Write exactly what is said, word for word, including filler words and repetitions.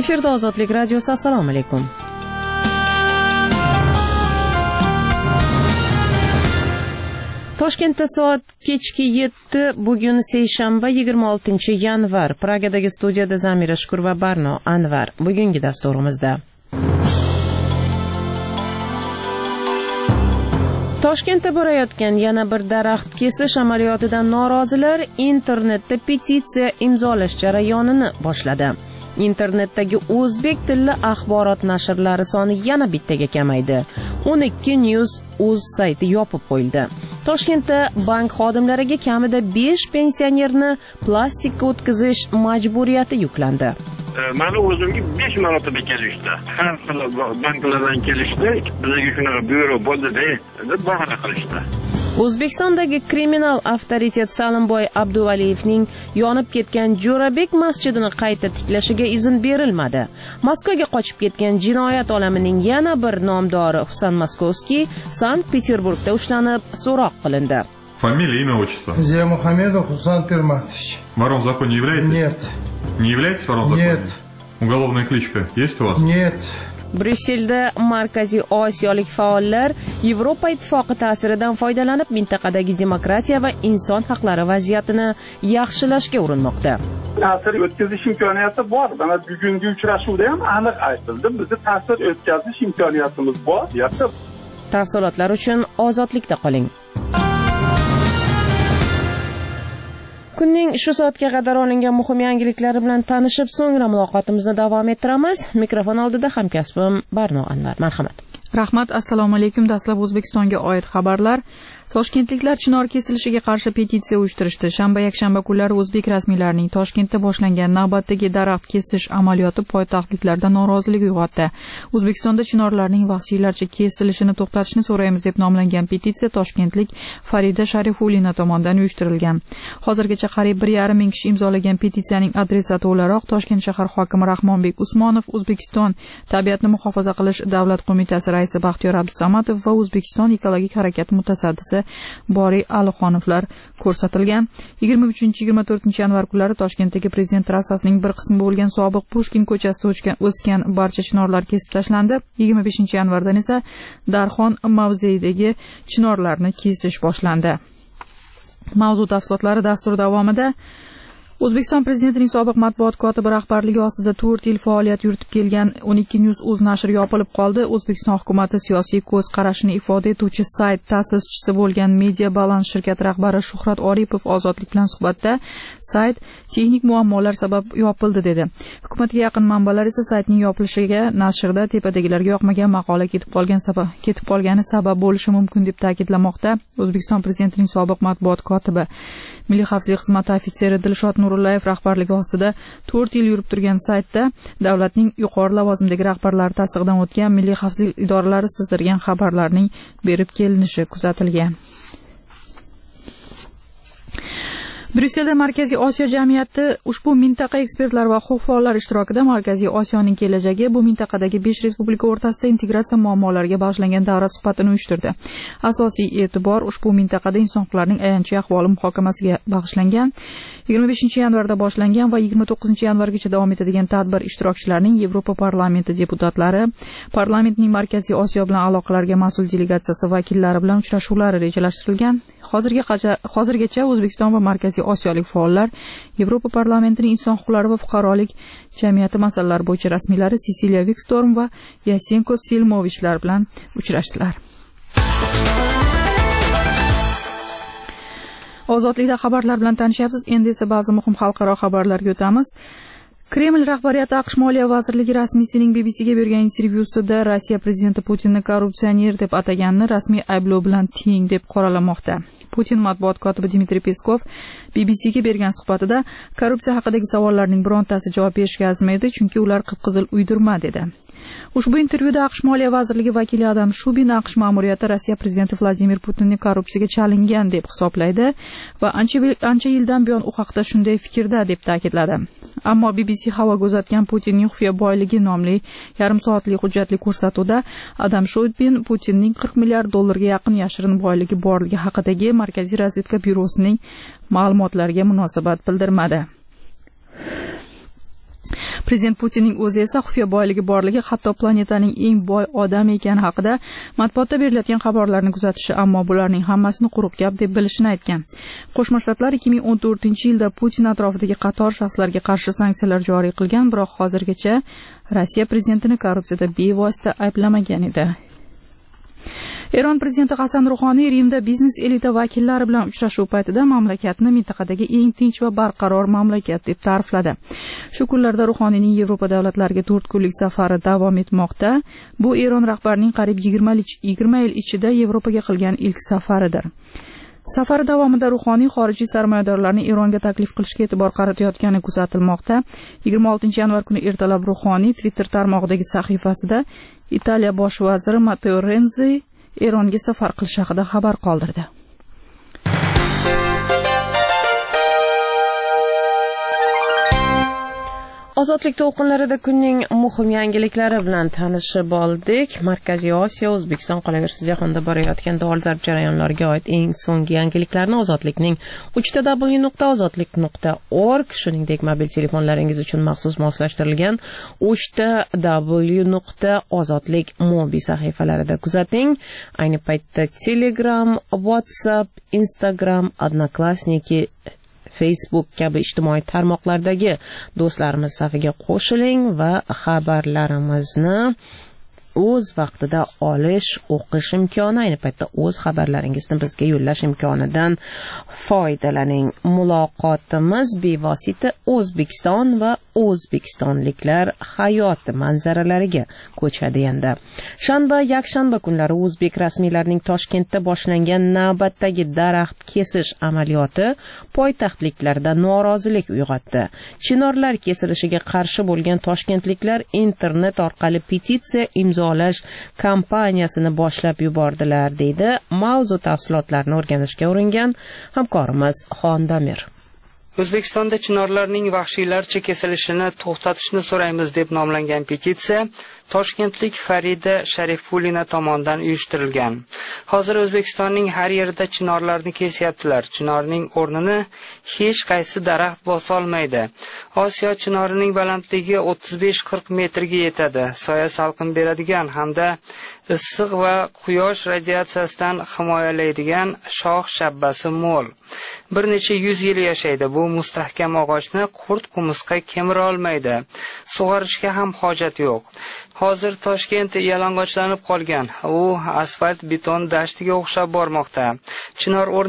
Efirda Ozodlik radiosi. Assalomu alaykum. Toshkentda soat kechki yetti, bugun seshanba yigirma oltinchi yanvar. Pragadagi studiyada Zamira Shukur va Barno Anvar. Bugungi dasturimizda Toshkentda borayotgan yana bir daraxt kesish amaliyotidan norozilar internetda petitsiya imzolash jarayonini boshladi. Internetdagi o'zbek tilli axborot nashrlari soni yana bittaga kamaydi. o'n ikki news uz sayti yopib qo'yildi. Toshkentda bank xodimlariga kamida besh pensionerni plastikka o'tkazish majburiyati yuklandi. Mana o'zimga besh marotaba kelishdi. Har xil banklardan kelishdi. Bizga shunaqa byuro bo'ldi-da, deb bahona qilishdi. O'zbekistondagi kriminal avtoritet Salimboy Abduvaliyevning yonib ketgan Jo'rabek masjidini qayta tiklashiga izn berilmadi. Moskvaga qochib ketgan jinoyat olamining yana bir nomdori Husan Moskovskiy Sankt-Peterburgda ushlanib, so'roq qilindi. Фамилия, имя, отчество? Зия Мухамедов Хусан Перматович. Вором в законе являетесь? Нет. Не являетесь вором в законе? Нет. Уголовная кличка есть у вас? Нет. Bryusselda Markaziy Osiyolik faollar Yevropa Ittifoqi ta'siridan foydalanib mintaqadagi demokratiya va inson haqlari vaziyatini yaxshilashga urinmoqda. Ta'sir o'tkazish imkoniyati bor. Mana bugungi uchrashuvda ham aniq aytildi. Bizda ta'sir o'tkazish imkoniyatimiz bor, deyapti. Tafsilotlar uchun ozodlikda qoling. Kunning shu soatga qadar olingan muhim yangiliklari bilan tanishib, so'ngra muloqotimizni davom ettiramiz. Mikrofon oldida hamkasbim Barno Anvar. Marhamat. Rahmat, assalomu alaykum. Dastlab O'zbekistonga oid xabarlar. Toshkentliklar chinor kesilishiga qarshi petitsiya uyushtirishdi. Shanba yakshanba kunlari o'zbek rasmiylarining Toshkentda boshlangan navbatdagi daraxt kesish amaliyoti poytaxtliklarda norozilik uyg'otdi. O'zbekistonda chinorlarning vahshiylarcha kesilishini to'xtatishni so'raymiz deb nomlangan petitsiya toshkentlik Farida Sharifulina tomonidan uyushtirilgan. Hozirgacha qariyb bir yarim ming kishi imzolagan petitsiyaning adresati o'laroq Toshkent shahar hokimi Rahmonbek Usmonov, O'zbekiston Tabiatni muhofaza qilish davlat qo'mitasi raisi Baxtiyor Abdusamatov va O'zbekiston ekologik harakati mutasaddisi Boriy Alixonovlar ko'rsatilgan. yigirma uchinchi yigirma to'rtinchi yanvar kunlari Toshkentdagi Prezident trassasining bir qismi bo'lgan sobiq Pushkin ko'chasida o'sgan barcha chinorlar kesib tashlandi. yigirma beshinchi yanvardan esa Darxon mavzeidagi chinorlarni kesish boshlandi. Mavzu tafsilotlari dastur davomida. O'zbekiston Prezidentining sobiq matbuot kotibi rahbarligi ostida to'rt yil faoliyat yuritib kelgan o'n ikki news uz nashri yopilib qoldi. O'zbekiston hukumati siyosiy ko'z qarashini ifoda etuvchi sayt ta'sischisi bo'lgan Media Balance shirkati rahbari Shuhrat Oripov Ozodlik bilan suhbatda sayt texnik muammolar sabab yopildi dedi. Hukumatga yaqin manbalar esa saytning yopilishiga nashrda tepadagilarga yoqmagan maqola ketib qolgan sabab ketib qolgani sabab bo'lishi mumkin deb ta'kidlamoqda. O'zbekiston Prezidentining sobiq matbuot kotibi Milliy xavfsizlik xizmati ofitseri Dilshod Nurullayev rahbarligi ostida to'rt yil yurib turgan saytda davlatning yuqori lavozimdagi rahbarlari tasdiqdan o'tgan milliy xavfsizlik idoralari sizdirgan xabarlarning berib kelinishi kuzatilgan. Bryusselda Markaziy Osiyo jamiyati ushbu mintaqa ekspertlar va huquq faollari ishtirokida Markaziy Osiyoning kelajagi bu mintaqadagi besh respublika o'rtasida integratsiya muammolariga bag'ishlangan davra suhbatini uyushtirdi. Asosiy e'tibor ushbu mintaqada inson huquqlarining ayanchli ahvoli muhokamasiga bag'ishlangan. yigirma beshinchi yanvarda boshlangan va yigirma to'qqizinchi yanvargacha davom etadigan tadbir ishtirokchilarining Yevropa parlamenti deputatlari, parlamentning Markaziy Osiyo bilan aloqalarga mas'ul delegatsiyasi vakillari bilan uchrashuvlari rejalashtirilgan. Hozirgacha hozirgacha O'zbekiston va Markaziy Osiyolik faollar Yevropa parlamentining inson huquqlari va fuqarolik jamiyati masalalari bo'yicha rasmiylari Sisiliya Vikstorm va Yasenko Silmovichlar bilan uchrashdilar. Ozodlikda xabarlar bilan tanishyapsiz. Endi esa ba'zi muhim xalqaro xabarlarga o'tamiz. Kreml rahbariyati AQSh Moliya vazirligi rasmiysining B B C'ga bergan intervyusida Rossiya prezidenti Putinni korrupsioner deb ataganini rasmiy ayblov bilan teng deb qoralamoqda. Putin matbuot kotibi Dmitriy Peskov B B C'ga bergan suhbatida korrupsiya haqidagi savollarning birontasi javob berishga arzmaydi, chunki ular qip-qizil uydirma dedi. Ushbu intervyuda AQSh Moliya vazirligi vakili Adam Shubin AQSh ma'muriyati Rossiya prezidenti Vladimir Putinni korrupsiyaga chalingan deb hisoblaydi va ancha ancha yildan buyon u haqda shunday fikrda deb ta'kidladi. Ammo B B C havoga uzatgan Putinning xufiya boyligi nomli yarim soatlik hujjatli ko'rsatuvda Adam Shubin Putinning qirq milliard dollarga yaqin yashirin boyligi borligi haqidagi Markaziy razvedka byurosining ma'lumotlariga munosabat bildirmadi. Prezident Putinning o'zi esa xufiya boyligi borligi, hatto planetaning eng boy odami ekani haqida matbuotda berilayotgan xabarlarni kuzatishi, ammo bularning hammasini quruq gap deb bilishini aytgan. Qo'shma Shtatlar ikki ming o'n to'rtinchi yilda Putin atrofidagi qator shaxslarga qarshi sanksiyalar joriy qilgan, biroq hozirgacha Rossiya prezidentini korrupsiyada bevosita ayblamagan edi. Eron prezidenti Hasan Ruhoniy Rimda biznes elita vakillari bilan uchrashuv paytida mamlakatni mintaqadagi eng tinch va barqaror mamlakat deb ta'rifladi. Shu kunlarda Ruhoniyning Yevropa davlatlariga to'rt kunlik safari davom etmoqda. Bu Eron rahbarining qariyb yigirma yil ichida Yevropaga qilgan ilk safaridir. Safari davomida Ruhoniy xorijiy sarmoyadorlarni Eronga taklif qilishga e'tibor qaratayotgani kuzatilmoqda. yigirma oltinchi yanvar kuni ertalab Ruhoniy Twitter tarmog'idagi sahifasida Italiya bosh vaziri Matteo Renzi Eronga safar qilish haqida xabar qoldirdi. Ozodlik to'lqinlarida kunning muhim yangiliklari bilan tanishib oldik. Markaziy Osiyo, O'zbekiston, qolaversa jahonda borayotgan dolzarb jarayonlarga oid eng so'nggi yangiliklarni Ozodlikning uch ta w nuqta ozodlik nuqta org, shuningdek mobil telefonlaringiz uchun maxsus moslashtirilgan uch ta w nuqta ozodlik mobi sahifalarida kuzating. Ayni paytda Telegram, WhatsApp, Instagram, Odnoklassniki, Facebook kabi ijtimoiy tarmoqlardagi do'stlarimiz safiga qo'shiling va xabarlarimizni o'z vaqtida olish, o'qish imkoni, ayni paytda o'z xabarlaringizni bizga yo'llash imkonidan foydalaning. Muloqotimiz bevosita O'zbekiston va o'zbekistonliklar hayoti manzaralariga ko'chadi endi. Shanba, yakshanba kunlari o'zbek rasmiylarining Toshkentda boshlangan navbatdagi daraxt kesish amaliyoti poytaxtliklarda norozilik uyg'otdi. Chinorlar kesilishiga qarshi bo'lgan toshkentliklar internet orqali petitsiya imzolash kampaniyasini boshlab yubordilar, deydi mavzu tafsilotlarini o'rganishga uringan hamkorimiz Xondamir. O'zbekistonda chinorlarning vahshiylarcha kesilishini to'xtatishni so'raymiz deb nomlangan petitsiya toshkentlik Farida Sharifulina tomonidan uyushtirilgan. Hozir O'zbekistonning har yerida chinorlarni kesyaptilar. Chinorning o'rnini hech qaysi daraxt bosa olmaydi. Osiyo chinorining balandligi o'ttiz besh qirq metrga yetadi. Soya salqin beradigan hamda issiq va quyosh radiatsiyasidan himoyalaydigan shox shabbasi mo'l. Bir necha yuz yil yashaydi. Bu mustahkam o'g'ochni qurt qumursqa kemira olmaydi. Sug'orishga ham hojat yo'q. Hozir Toshkent yalang'ochlanib qolgan. U asfalt beton dashtiga o'xshab bormoqda. Chinor